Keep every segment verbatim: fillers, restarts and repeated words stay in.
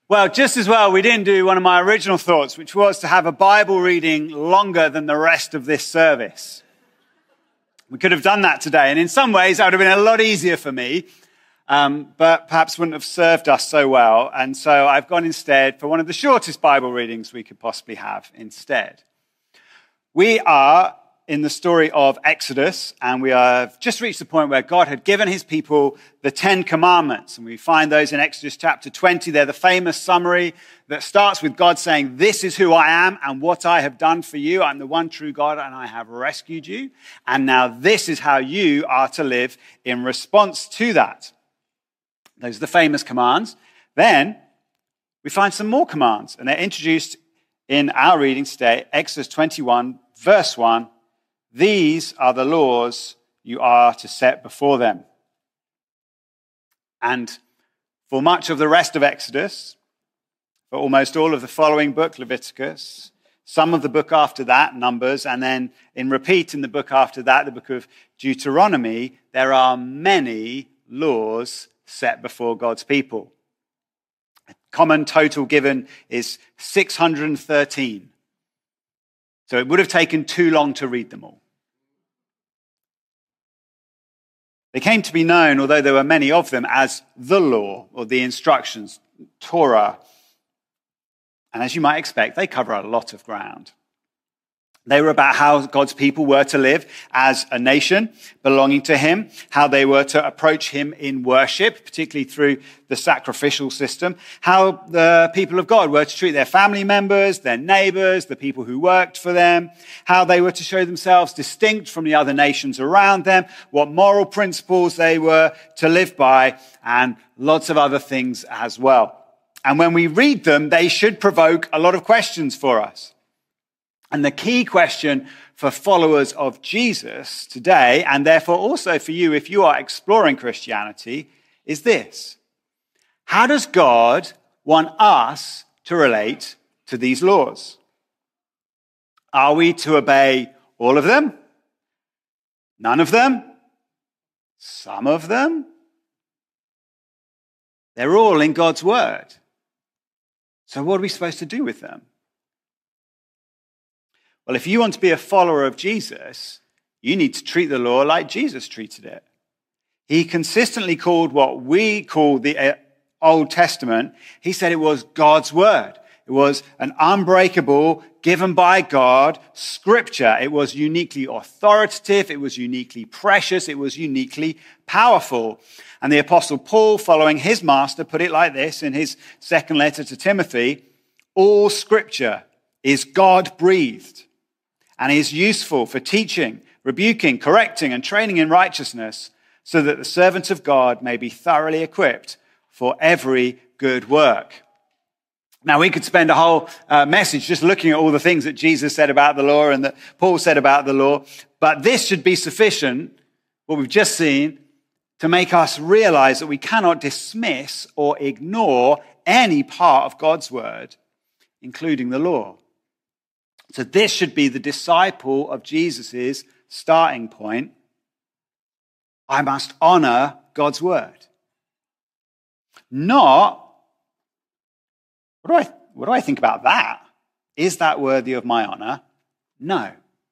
Well, just as well, we didn't do one of my original thoughts, which was to have a Bible reading longer than the rest of this service. We could have done that today, and in some ways, that would have been a lot easier for me, um, but perhaps wouldn't have served us so well. And so I've gone instead for one of the shortest Bible readings we could possibly have instead. We are in the story of Exodus, and we have just reached the point where God had given his people the Ten Commandments, and we find those in Exodus chapter twenty. They're the famous summary that starts with God saying, "This is who I am and what I have done for you. I'm the one true God, and I have rescued you. And now this is how you are to live in response to that." Those are the famous commands. Then we find some more commands, and they're introduced in our reading today, Exodus twenty-one, verse one. "These are the laws you are to set before them." And for much of the rest of Exodus, for almost all of the following book, Leviticus, some of the book after that, Numbers, and then in repeat in the book after that, the book of Deuteronomy, there are many laws set before God's people. A common total given is six hundred thirteen. So it would have taken too long to read them all. They came to be known, although there were many of them, as the law or the instructions, Torah. And as you might expect, they cover a lot of ground. They were about how God's people were to live as a nation belonging to him, how they were to approach him in worship, particularly through the sacrificial system, how the people of God were to treat their family members, their neighbors, the people who worked for them, how they were to show themselves distinct from the other nations around them, what moral principles they were to live by, and lots of other things as well. And when we read them, they should provoke a lot of questions for us. And the key question for followers of Jesus today, and therefore also for you if you are exploring Christianity, is this: how does God want us to relate to these laws? Are we to obey all of them? None of them? Some of them? They're all in God's word. So what are we supposed to do with them? Well, if you want to be a follower of Jesus, you need to treat the law like Jesus treated it. He consistently called what we call the Old Testament, he said it was God's word. It was an unbreakable, given by God, scripture. It was uniquely authoritative. It was uniquely precious. It was uniquely powerful. And the Apostle Paul, following his master, put it like this in his second letter to Timothy: all scripture is God-breathed and is useful for teaching, rebuking, correcting, and training in righteousness, so that the servant of God may be thoroughly equipped for every good work. Now, we could spend a whole uh, message just looking at all the things that Jesus said about the law and that Paul said about the law, but this should be sufficient, what we've just seen, to make us realize that we cannot dismiss or ignore any part of God's word, including the law. So this should be the disciple of Jesus's starting point. I must honor God's word. Not, what do I, what do I think about that? Is that worthy of my honor? No.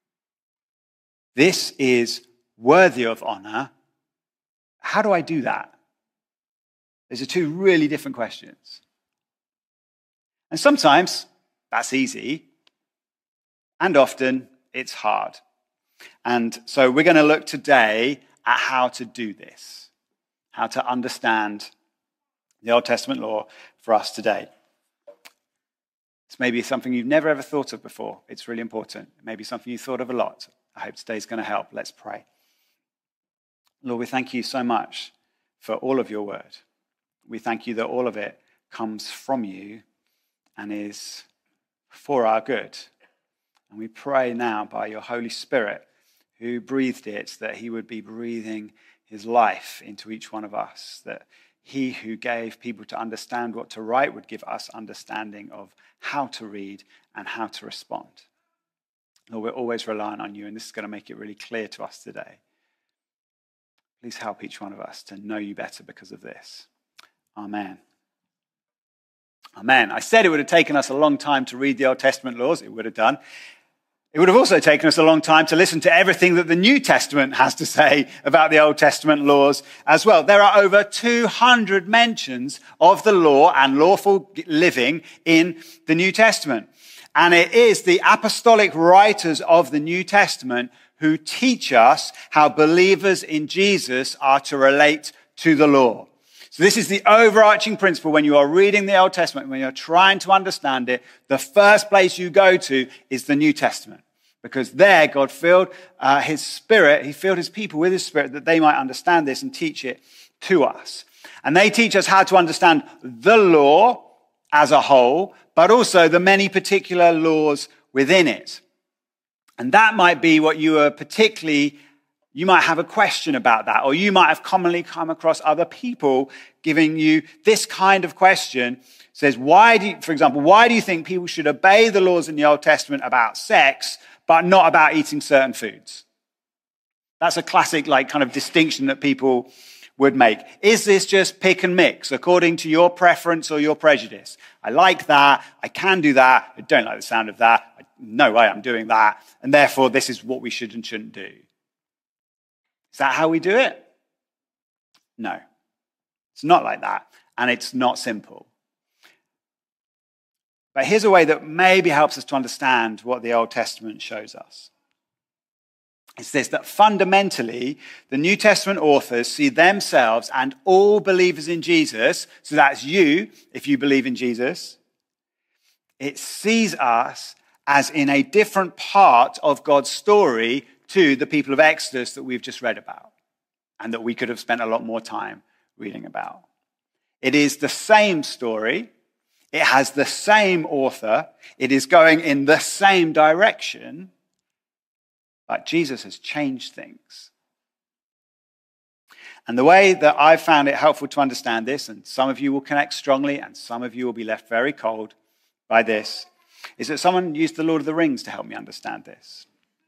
This is worthy of honor. How do I do that? Those are two really different questions. And sometimes that's easy. And often it's hard. And so we're going to look today at how to do this, how to understand the Old Testament law for us today. It's maybe something you've never ever thought of before. It's really important. Maybe something you thought of a lot. I hope today's going to help. Let's pray. Lord, we thank you so much for all of your word. We thank you that all of it comes from you and is for our good. And we pray now by your Holy Spirit, who breathed it, that he would be breathing his life into each one of us, that he who gave people to understand what to write would give us understanding of how to read and how to respond. Lord, we're always relying on you, and this is going to make it really clear to us today. Please help each one of us to know you better because of this. Amen. Amen. I said it would have taken us a long time to read the Old Testament laws. It would have done. It would have also taken us a long time to listen to everything that the New Testament has to say about the Old Testament laws as well. There are over two hundred mentions of the law and lawful living in the New Testament. And it is the apostolic writers of the New Testament who teach us how believers in Jesus are to relate to the law. So this is the overarching principle when you are reading the Old Testament, when you're trying to understand it. The first place you go to is the New Testament, because there God filled uh, his spirit, he filled his people with his spirit that they might understand this and teach it to us. And they teach us how to understand the law as a whole, but also the many particular laws within it. And that might be what you are particularly You might have a question about that, or you might have commonly come across other people giving you this kind of question. It says, why do you, for example, why do you think people should obey the laws in the Old Testament about sex, but not about eating certain foods? That's a classic, like, kind of distinction that people would make. Is this just pick and mix according to your preference or your prejudice? I like that. I can do that. I don't like the sound of that. No way I'm doing that. And therefore, this is what we should and shouldn't do. Is that how we do it? No, it's not like that, and it's not simple. But here's a way that maybe helps us to understand what the Old Testament shows us. It's this, that fundamentally, the New Testament authors see themselves and all believers in Jesus, so that's you, if you believe in Jesus, it sees us as in a different part of God's story to the people of Exodus that we've just read about and that we could have spent a lot more time reading about. It is the same story. It has the same author. It is going in the same direction, but Jesus has changed things. And the way that I've found it helpful to understand this, and some of you will connect strongly and some of you will be left very cold by this, is that someone used the Lord of the Rings to help me understand this.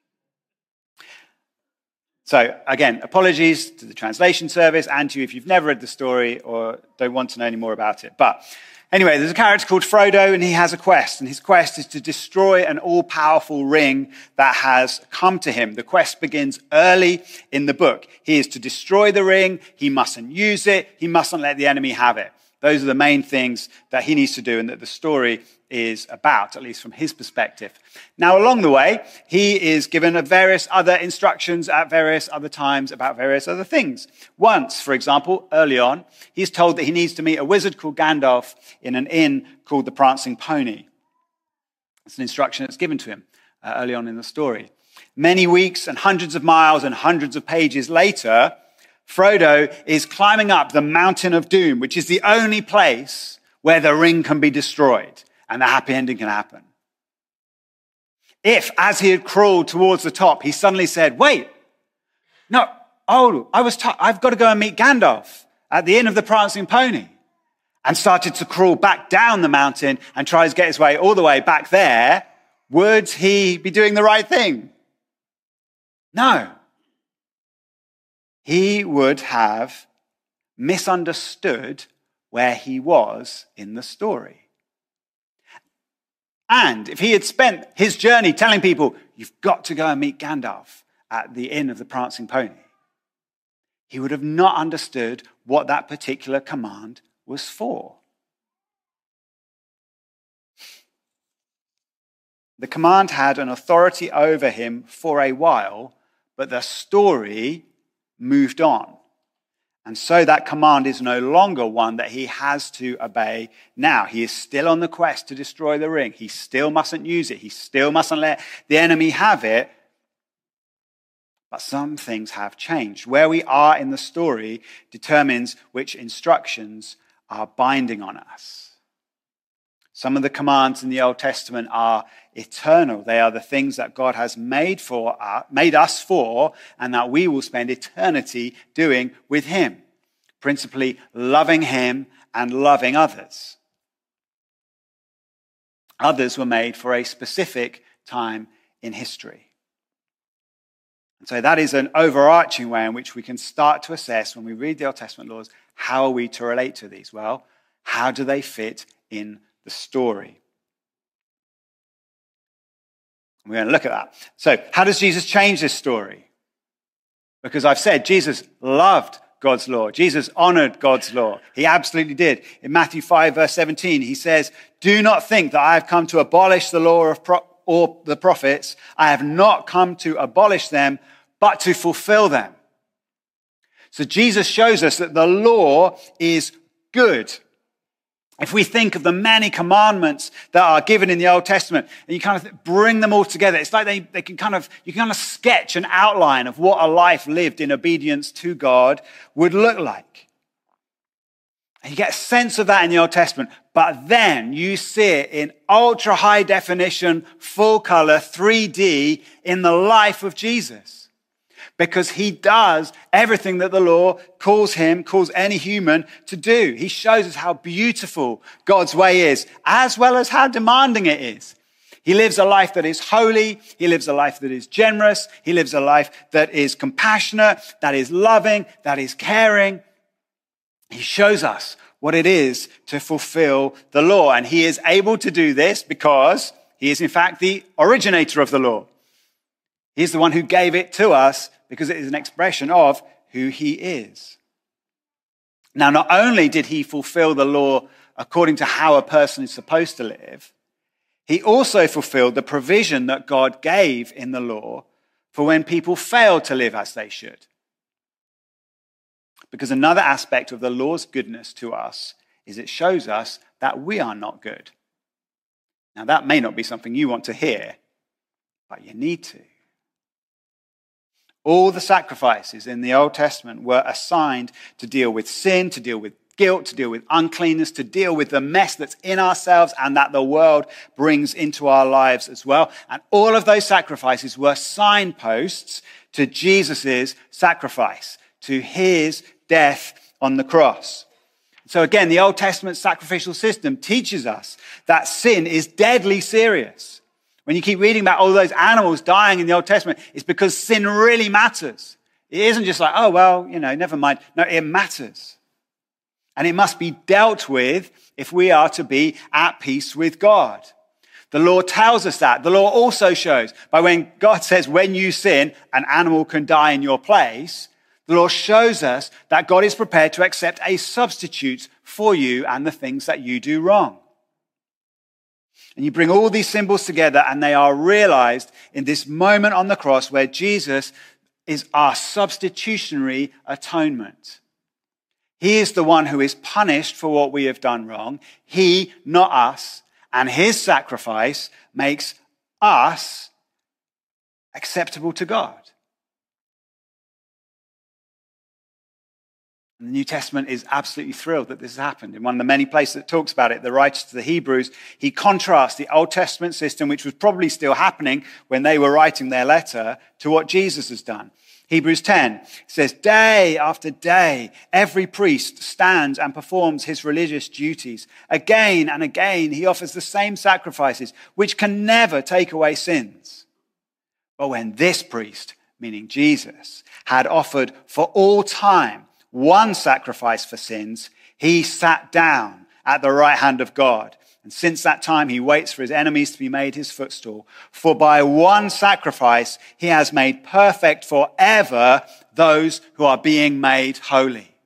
So, again, apologies to the translation service and to you if you've never read the story or don't want to know any more about it. But anyway, there's a character called Frodo, and he has a quest. And his quest is to destroy an all-powerful ring that has come to him. The quest begins early in the book. He is to destroy the ring. He mustn't use it. He mustn't let the enemy have it. Those are the main things that he needs to do and that the story is about, at least from his perspective. Now, along the way, he is given various other instructions at various other times about various other things. Once, for example, early on, he's told that he needs to meet a wizard called Gandalf in an inn called the Prancing Pony. It's an instruction that's given to him uh, early on in the story. Many weeks and hundreds of miles and hundreds of pages later, Frodo is climbing up the Mountain of Doom, which is the only place where the ring can be destroyed and the happy ending can happen. If, as he had crawled towards the top, he suddenly said, wait, no, oh, I was t- I've got to go and meet Gandalf at the Inn of the Prancing Pony, and started to crawl back down the mountain and try to get his way all the way back there, would he be doing the right thing? No. He would have misunderstood where he was in the story. And if he had spent his journey telling people, you've got to go and meet Gandalf at the Inn of the Prancing Pony, he would have not understood what that particular command was for. The command had an authority over him for a while, but the story moved on. And so that command is no longer one that he has to obey now. He is still on the quest to destroy the ring. He still mustn't use it. He still mustn't let the enemy have it. But some things have changed. Where we are in the story determines which instructions are binding on us. Some of the commands in the Old Testament are eternal. They are the things that God has made for uh, made us for, and that we will spend eternity doing with him. Principally loving him and loving others. Others were made for a specific time in history. And so that is an overarching way in which we can start to assess, when we read the Old Testament laws, how are we to relate to these? Well, how do they fit in the story. We're going to look at that. So how does Jesus change this story? Because I've said Jesus loved God's law. Jesus honored God's law. He absolutely did. In Matthew five, verse seventeen, he says, "Do not think that I have come to abolish the law of pro- or the prophets. I have not come to abolish them, but to fulfill them." So Jesus shows us that the law is good. If we think of the many commandments that are given in the Old Testament, and you kind of bring them all together, it's like they, they can kind of, you can kind of sketch an outline of what a life lived in obedience to God would look like. And you get a sense of that in the Old Testament, but then you see it in ultra high definition, full color, three D in the life of Jesus. Because he does everything that the law calls him, calls any human to do. He shows us how beautiful God's way is, as well as how demanding it is. He lives a life that is holy. He lives a life that is generous. He lives a life that is compassionate, that is loving, that is caring. He shows us what it is to fulfill the law. And he is able to do this because he is, in fact, the originator of the law. He's the one who gave it to us because it is an expression of who he is. Now, not only did he fulfill the law according to how a person is supposed to live, he also fulfilled the provision that God gave in the law for when people failed to live as they should. Because another aspect of the law's goodness to us is it shows us that we are not good. Now, that may not be something you want to hear, but you need to. All the sacrifices in the Old Testament were assigned to deal with sin, to deal with guilt, to deal with uncleanness, to deal with the mess that's in ourselves and that the world brings into our lives as well. And all of those sacrifices were signposts to Jesus' sacrifice, to his death on the cross. So again, the Old Testament sacrificial system teaches us that sin is deadly serious. When you keep reading about all those animals dying in the Old Testament, it's because sin really matters. It isn't just like, oh, well, you know, never mind. No, it matters. And it must be dealt with if we are to be at peace with God. The law tells us that. The law also shows by when God says, when you sin, an animal can die in your place. The law shows us that God is prepared to accept a substitute for you and the things that you do wrong. And you bring all these symbols together and they are realized in this moment on the cross where Jesus is our substitutionary atonement. He is the one who is punished for what we have done wrong. He, not us. And his sacrifice makes us acceptable to God. And the New Testament is absolutely thrilled that this has happened. In one of the many places that talks about it, the writer to the Hebrews, he contrasts the Old Testament system, which was probably still happening when they were writing their letter, to what Jesus has done. Hebrews ten says, day after day, every priest stands and performs his religious duties. Again and again, he offers the same sacrifices, which can never take away sins. But when this priest, meaning Jesus, had offered for all time one sacrifice for sins, he sat down at the right hand of God. And since that time, he waits for his enemies to be made his footstool. For by one sacrifice, he has made perfect forever those who are being made holy.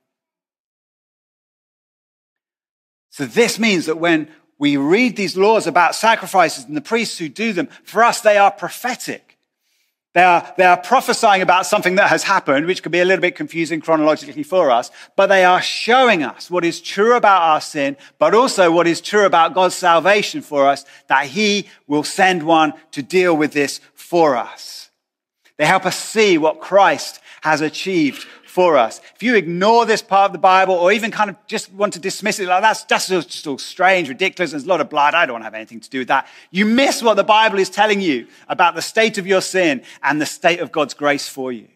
So this means that when we read these laws about sacrifices and the priests who do them, for us, they are prophetic. They are, they are prophesying about something that has happened, which could be a little bit confusing chronologically for us, but they are showing us what is true about our sin, but also what is true about God's salvation for us, that he will send one to deal with this for us. They help us see what Christ has achieved for us. If you ignore this part of the Bible or even kind of just want to dismiss it, like that's, that's just all strange, ridiculous, there's a lot of blood, I don't want to have anything to do with that. You miss what the Bible is telling you about the state of your sin and the state of God's grace for you.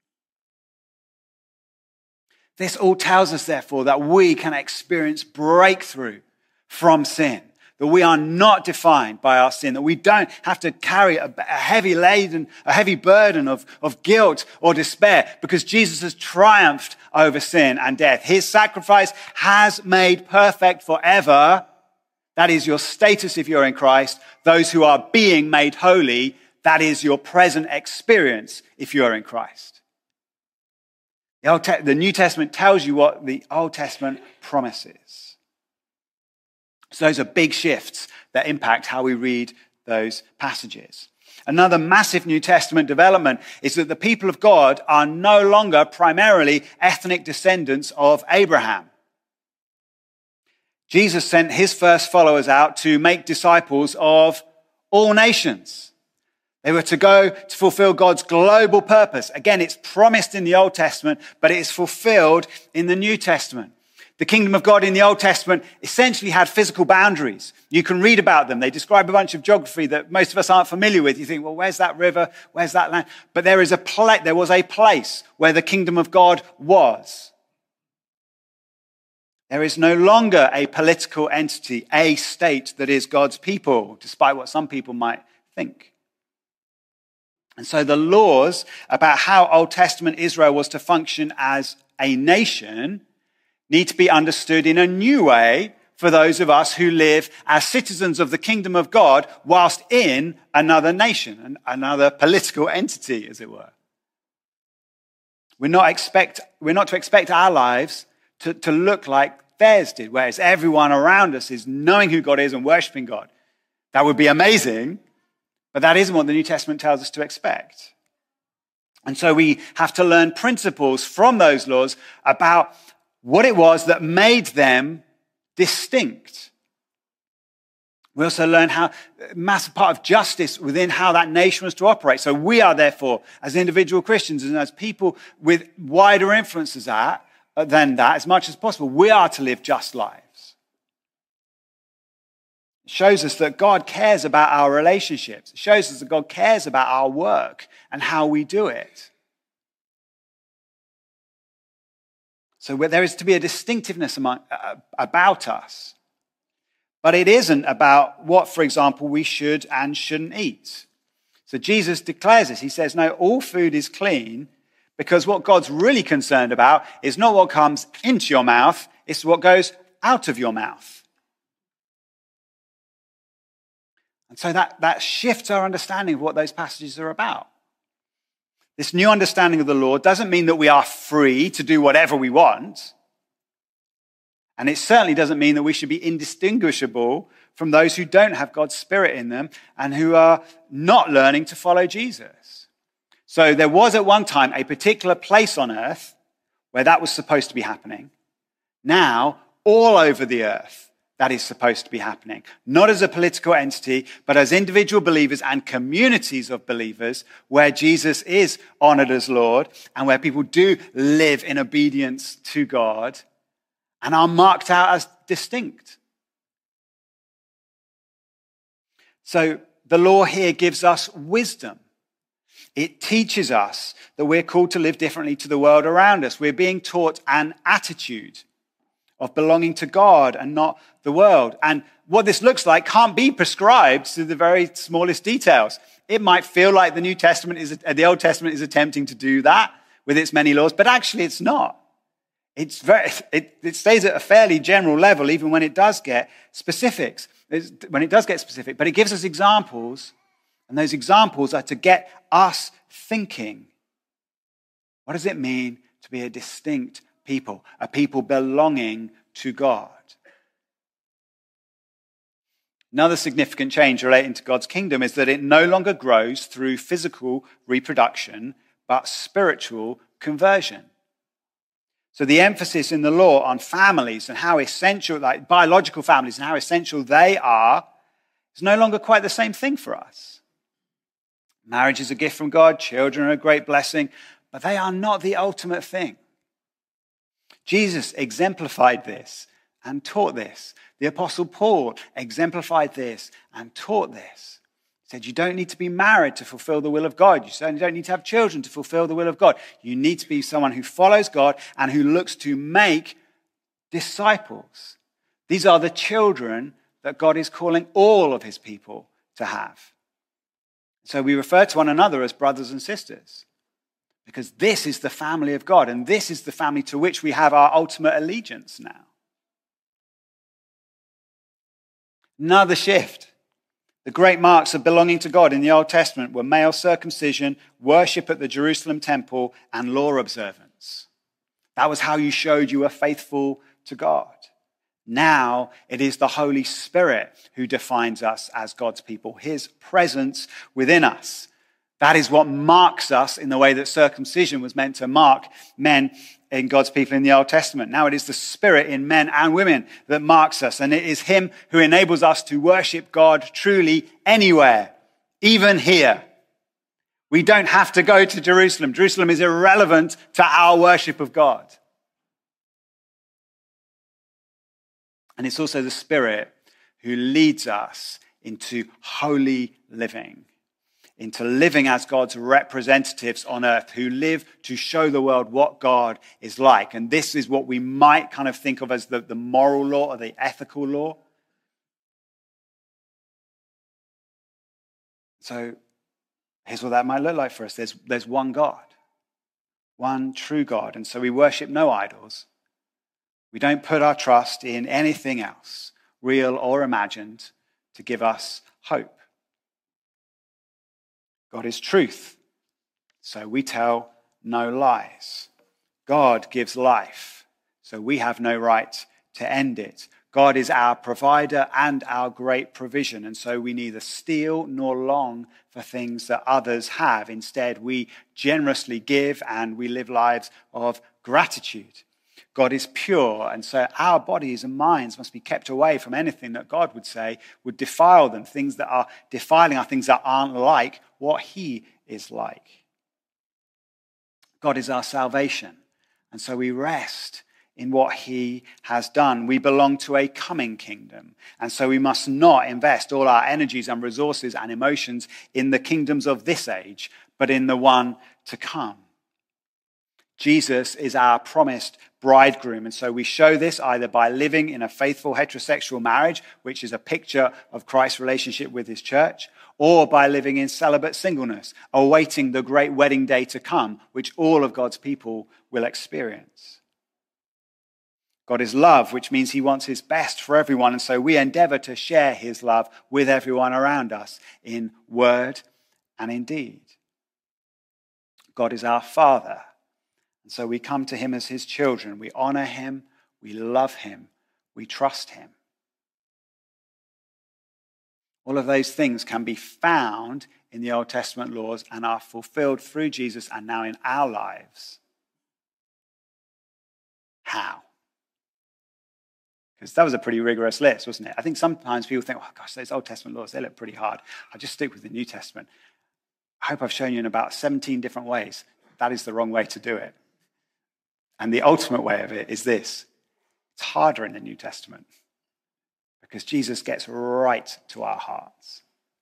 This all tells us, therefore, that we can experience breakthrough from sin. That we are not defined by our sin, that we don't have to carry a, a heavy laden, a heavy burden of, of guilt or despair because Jesus has triumphed over sin and death. His sacrifice has made perfect forever That is your status if you're in Christ. Those who are being made holy, that is your present experience if you are in Christ. The, Old Te- the New Testament tells you what the Old Testament promises. So those are big shifts that impact how we read those passages. Another massive New Testament development is that the people of God are no longer primarily ethnic descendants of Abraham. Jesus sent his first followers out to make disciples of all nations. They were to go to fulfill God's global purpose. Again, it's promised in the Old Testament, but it is fulfilled in the New Testament. The kingdom of God in the Old Testament essentially had physical boundaries. You can read about them. They describe a bunch of geography that most of us aren't familiar with. You think, well, where's that river? Where's that land? But there is a pla- there was a place where the kingdom of God was. There is no longer a political entity, a state that is God's people, despite what some people might think. And so the laws about how Old Testament Israel was to function as a nation need to be understood in a new way for those of us who live as citizens of the kingdom of God whilst in another nation, another political entity, as it were. We're not expect, we're not to expect our lives to, to look like theirs did, whereas everyone around us is knowing who God is and worshiping God. That would be amazing, but that isn't what the New Testament tells us to expect. And so we have to learn principles from those laws about what it was that made them distinct. We also learn how a massive part of justice within how that nation was to operate. So we are therefore, as individual Christians and as people with wider influences at, than that, as much as possible, we are to live just lives. It shows us that God cares about our relationships. It shows us that God cares about our work and how we do it. So there is to be a distinctiveness among, uh, about us. But it isn't about what, for example, we should and shouldn't eat. So Jesus declares this. He says, no, all food is clean, because what God's really concerned about is not what comes into your mouth, it's what goes out of your mouth. And so that, that shifts our understanding of what those passages are about. This new understanding of the law doesn't mean that we are free to do whatever we want. And it certainly doesn't mean that we should be indistinguishable from those who don't have God's Spirit in them and who are not learning to follow Jesus. So there was at one time a particular place on earth where that was supposed to be happening. Now, all over the earth, that is supposed to be happening. Not as a political entity, but as individual believers and communities of believers where Jesus is honored as Lord and where people do live in obedience to God and are marked out as distinct. So the law here gives us wisdom. It teaches us that we're called to live differently to the world around us. We're being taught an attitude of belonging to God and not the world. And what this looks like can't be prescribed to the very smallest details. It might feel like the New Testament is, the Old Testament is attempting to do that with its many laws, but actually it's not. It's very, it, it stays at a fairly general level, even when it does get specifics, it's, when it does get specific, but it gives us examples, and those examples are to get us thinking. What does it mean to be a distinct people, a people belonging to God? Another significant change relating to God's kingdom is that it no longer grows through physical reproduction, but spiritual conversion. So the emphasis in the law on families and how essential, like biological families and how essential they are, is no longer quite the same thing for us. Marriage is a gift from God, children are a great blessing, but they are not the ultimate thing. Jesus exemplified this and taught this. The Apostle Paul exemplified this and taught this. He said, you don't need to be married to fulfill the will of God. You certainly don't need to have children to fulfill the will of God. You need to be someone who follows God and who looks to make disciples. These are the children that God is calling all of his people to have. So we refer to one another as brothers and sisters, because this is the family of God, and this is the family to which we have our ultimate allegiance now. Another shift. The great marks of belonging to God in the Old Testament were male circumcision, worship at the Jerusalem temple, and law observance. That was how you showed you were faithful to God. Now it is the Holy Spirit who defines us as God's people, his presence within us. That is what marks us in the way that circumcision was meant to mark men in God's people in the Old Testament. Now it is the Spirit in men and women that marks us, and it is him who enables us to worship God truly anywhere, even here. We don't have to go to Jerusalem. Jerusalem is irrelevant to our worship of God. And it's also the Spirit who leads us into holy living, into living as God's representatives on earth, who live to show the world what God is like. And this is what we might kind of think of as the, the moral law or the ethical law. So here's what that might look like for us. There's, there's one God, one true God. And so we worship no idols. We don't put our trust in anything else, real or imagined, to give us hope. God is truth, so we tell no lies. God gives life, so we have no right to end it. God is our provider and our great provision, and so we neither steal nor long for things that others have. Instead, we generously give and we live lives of gratitude. God is pure, and so our bodies and minds must be kept away from anything that God would say would defile them. Things that are defiling are things that aren't like what he is like. God is our salvation, and so we rest in what he has done. We belong to a coming kingdom, and so we must not invest all our energies and resources and emotions in the kingdoms of this age, but in the one to come. Jesus is our promised bridegroom, and so we show this either by living in a faithful heterosexual marriage, which is a picture of Christ's relationship with his church, or by living in celibate singleness, awaiting the great wedding day to come, which all of God's people will experience. God is love, which means he wants his best for everyone, and so we endeavor to share his love with everyone around us in word and in deed. God is our Father, and so we come to him as his children. We honor him, we love him, we trust him. All of those things can be found in the Old Testament laws and are fulfilled through Jesus and now in our lives. How? Because that was a pretty rigorous list, wasn't it? I think sometimes people think, oh gosh, those Old Testament laws, they look pretty hard. I'll just stick with the New Testament. I hope I've shown you in about seventeen different ways. That is the wrong way to do it. And the ultimate way of it is this. It's harder in the New Testament because Jesus gets right to our hearts.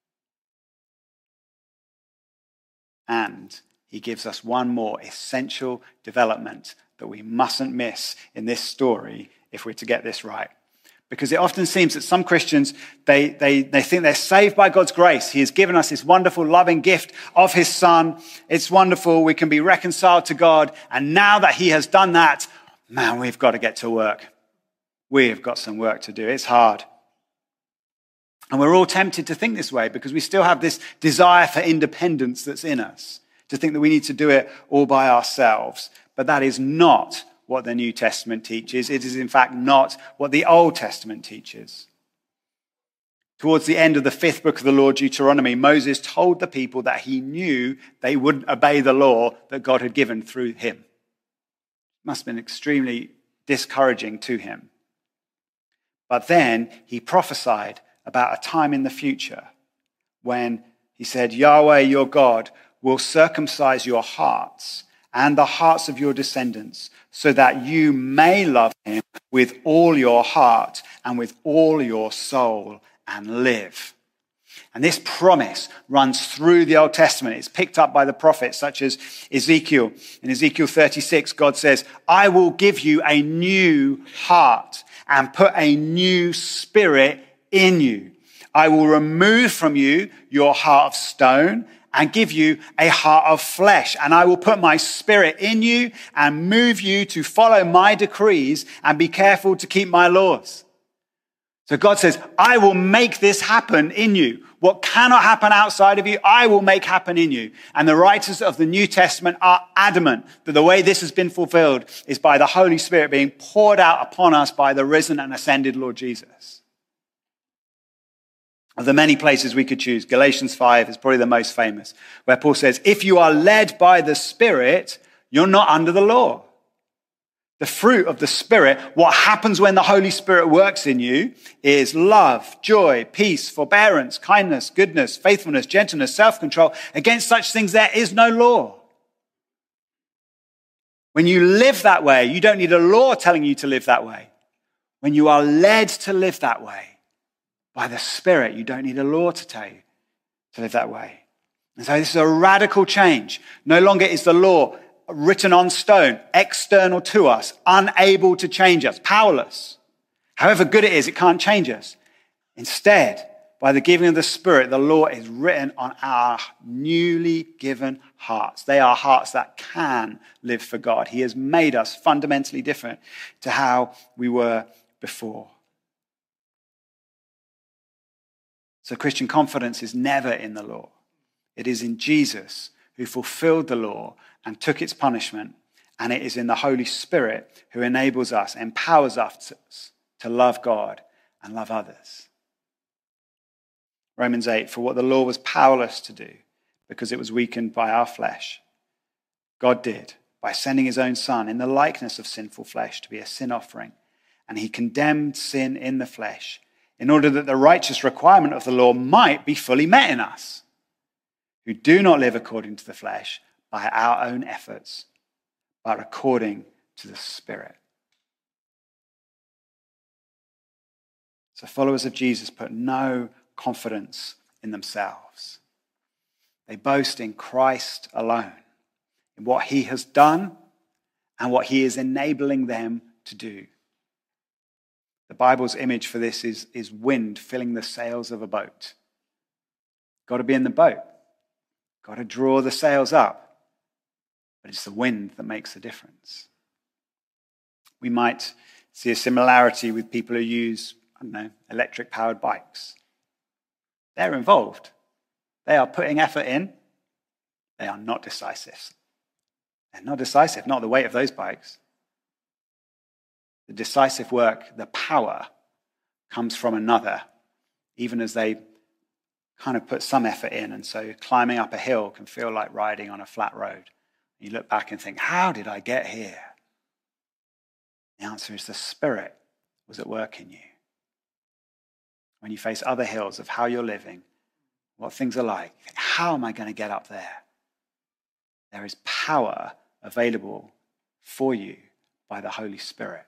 And he gives us one more essential development that we mustn't miss in this story if we're to get this right. Because it often seems that some Christians, they, they, they think they're saved by God's grace. He has given us this wonderful, loving gift of his Son. It's wonderful. We can be reconciled to God. And now that he has done that, man, we've got to get to work. We've got some work to do. It's hard. And we're all tempted to think this way because we still have this desire for independence that's in us, to think that we need to do it all by ourselves. But that is not what the New Testament teaches. It is in fact not what the Old Testament teaches. Towards the end of the fifth book of the law, Deuteronomy, Moses told the people that he knew they wouldn't obey the law that God had given through him. It must have been extremely discouraging to him. But then he prophesied about a time in the future when he said, Yahweh, your God, will circumcise your hearts and the hearts of your descendants, so that you may love him with all your heart and with all your soul and live. And this promise runs through the Old Testament. It's picked up by the prophets such as Ezekiel. In Ezekiel thirty-six, God says, I will give you a new heart and put a new spirit in you. I will remove from you your heart of stone and give you a heart of flesh. And I will put my spirit in you and move you to follow my decrees and be careful to keep my laws. So God says, I will make this happen in you. What cannot happen outside of you, I will make happen in you. And the writers of the New Testament are adamant that the way this has been fulfilled is by the Holy Spirit being poured out upon us by the risen and ascended Lord Jesus. Of the many places we could choose, Galatians five is probably the most famous, where Paul says, if you are led by the Spirit, you're not under the law. The fruit of the Spirit, what happens when the Holy Spirit works in you, is love, joy, peace, forbearance, kindness, goodness, faithfulness, gentleness, self-control. Against such things there is no law. When you live that way, you don't need a law telling you to live that way. When you are led to live that way by the Spirit, you don't need a law to tell you to live that way. And so this is a radical change. No longer is the law written on stone, external to us, unable to change us, powerless. However good it is, it can't change us. Instead, by the giving of the Spirit, the law is written on our newly given hearts. They are hearts that can live for God. He has made us fundamentally different to how we were before. So Christian confidence is never in the law. It is in Jesus who fulfilled the law and took its punishment. And it is in the Holy Spirit who enables us, empowers us to love God and love others. Romans eight, for what the law was powerless to do because it was weakened by our flesh, God did by sending his own Son in the likeness of sinful flesh to be a sin offering. And he condemned sin in the flesh in order that the righteous requirement of the law might be fully met in us, who do not live according to the flesh by our own efforts, but according to the Spirit. So followers of Jesus put no confidence in themselves. They boast in Christ alone, in what he has done and what he is enabling them to do. The Bible's image for this is, is wind filling the sails of a boat. Got to be in the boat. Got to draw the sails up. But it's the wind that makes the difference. We might see a similarity with people who use, I don't know, electric-powered bikes. They're involved. They are putting effort in. They are not decisive. They're not decisive, not the weight of those bikes. The decisive work, the power, comes from another, even as they kind of put some effort in. And so climbing up a hill can feel like riding on a flat road. You look back and think, how did I get here? The answer is the Spirit was at work in you. When you face other hills of how you're living, what things are like, how am I going to get up there? There is power available for you by the Holy Spirit.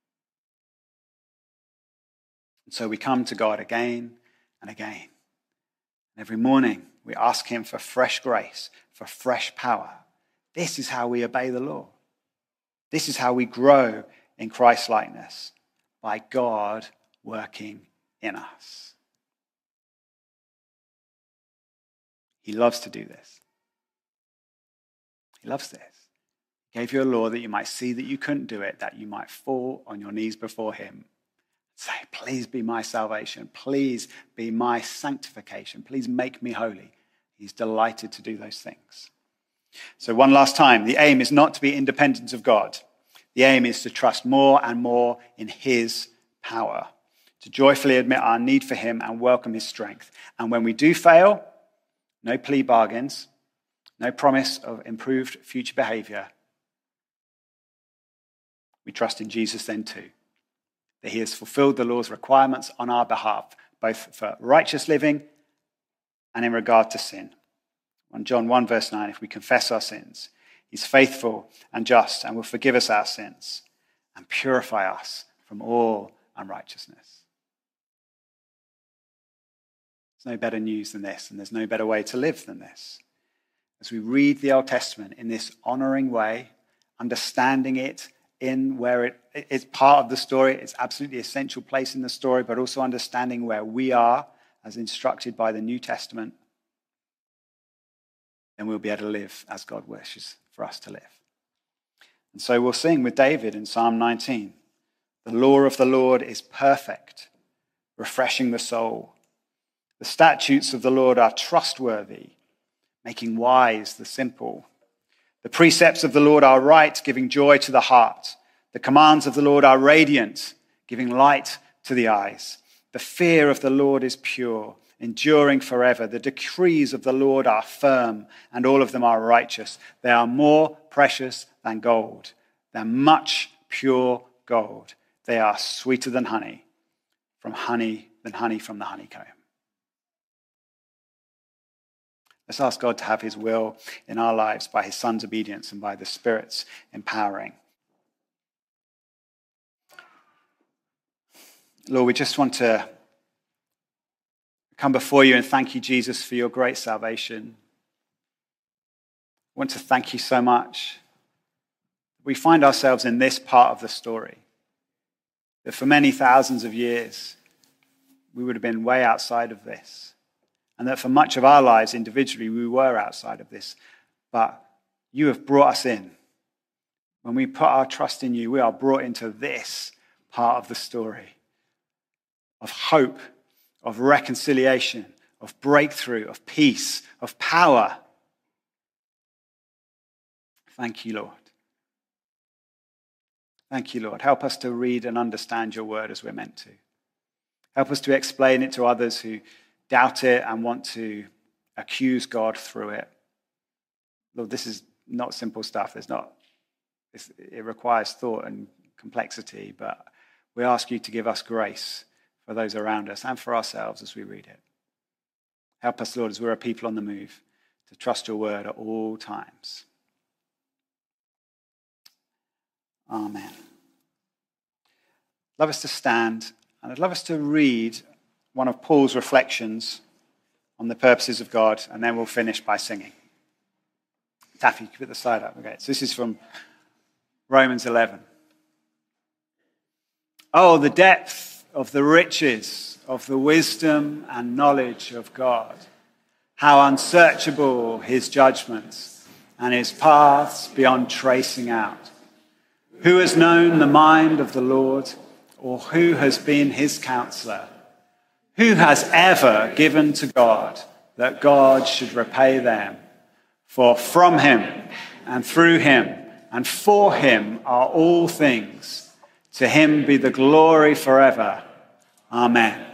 And so we come to God again and again. And every morning we ask him for fresh grace, for fresh power. This is how we obey the law. This is how we grow in Christ-likeness, by God working in us. He loves to do this. He loves this. He gave you a law that you might see that you couldn't do it, that you might fall on your knees before him. Say, please be my salvation. Please be my sanctification. Please make me holy. He's delighted to do those things. So one last time, the aim is not to be independent of God. The aim is to trust more and more in his power, to joyfully admit our need for him and welcome his strength. And when we do fail, no plea bargains, no promise of improved future behavior. We trust in Jesus then too, that he has fulfilled the law's requirements on our behalf, both for righteous living and in regard to sin. On John one verse nine, if we confess our sins, he's faithful and just and will forgive us our sins and purify us from all unrighteousness. There's no better news than this, and there's no better way to live than this. As we read the Old Testament in this honoring way, understanding it in where it, it's part of the story, it's absolutely essential place in the story, but also understanding where we are as instructed by the New Testament, then we'll be able to live as God wishes for us to live. And so we'll sing with David in Psalm nineteen. The law of the Lord is perfect, refreshing the soul. The statutes of the Lord are trustworthy, making wise the simple. The precepts of the Lord are right, giving joy to the heart. The commands of the Lord are radiant, giving light to the eyes. The fear of the Lord is pure, enduring forever. The decrees of the Lord are firm, and all of them are righteous. They are more precious than gold, than much pure gold. They are sweeter than honey, from honey than honey from the honeycomb. Let's ask God to have his will in our lives by his Son's obedience and by the Spirit's empowering. Lord, we just want to come before you and thank you, Jesus, for your great salvation. I want to thank you so much. We find ourselves in this part of the story, that for many thousands of years, we would have been way outside of this. And that for much of our lives individually, we were outside of this. But you have brought us in. When we put our trust in you, we are brought into this part of the story of hope, of reconciliation, of breakthrough, of peace, of power. Thank you, Lord. Thank you, Lord. Help us to read and understand your word as we're meant to. Help us to explain it to others who doubt it and want to accuse God through it. Lord, this is not simple stuff. There's not, it's, it requires thought and complexity, but we ask you to give us grace for those around us and for ourselves as we read it. Help us, Lord, as we're a people on the move, to trust your word at all times. Amen. I'd love us to stand, and I'd love us to read one of Paul's reflections on the purposes of God, and then we'll finish by singing. Taffy, you can put the slide up. Okay, so this is from Romans eleven. Oh, the depth of the riches of the wisdom and knowledge of God. How unsearchable his judgments and his paths beyond tracing out. Who has known the mind of the Lord, or who has been his counselor? Who has ever given to God that God should repay them? For from him and through him and for him are all things. To him be the glory forever. Amen.